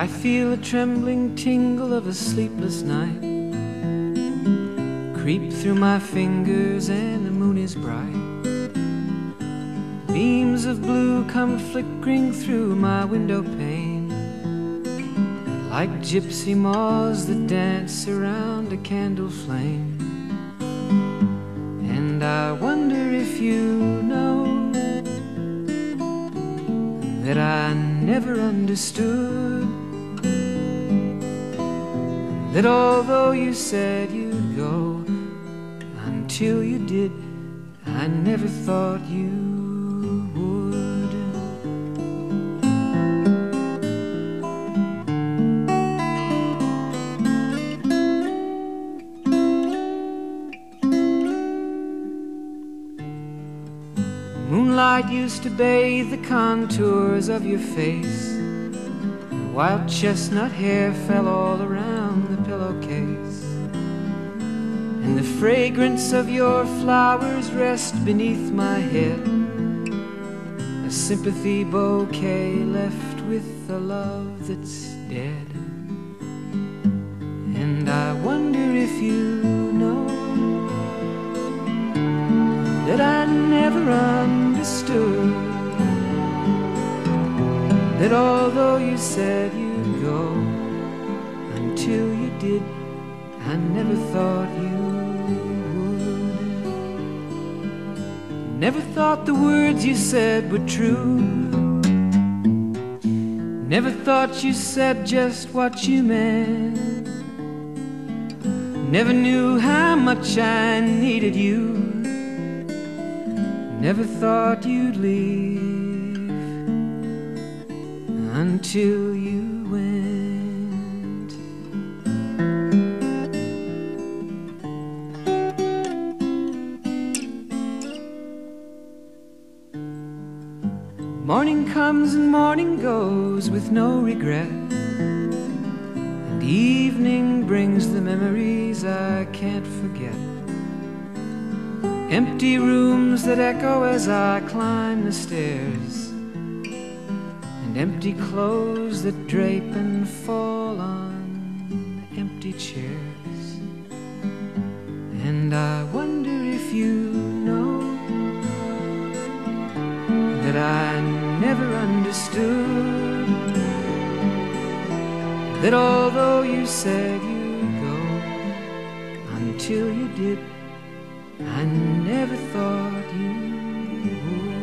I feel a trembling tingle of a sleepless night creep through my fingers, and the moon is bright. Beams of blue come flickering through my window pane, like gypsy moths that dance around a candle flame. And I wonder if you know that I never understood, that although you said you'd go, until you did, I never thought you would. Moonlight used to bathe the contours of your face, and wild chestnut hair fell all around the pillowcase, and the fragrance of your flowers rest beneath my head, a sympathy bouquet left with a love that's dead. And I wonder if you know that I never understood, that although you said you'd go, until you did, I never thought you would. Never thought the words you said were true, never thought you said just what you meant, never knew how much I needed you, never thought you'd leave until you went. Morning comes and morning goes with no regret, and evening brings the memories I can't forget. Empty rooms that echo as I climb the stairs, and empty clothes that drape and fall on empty chairs. And I wonder if you know that I never understood, that although you said you'd go, until you did, I never thought you would.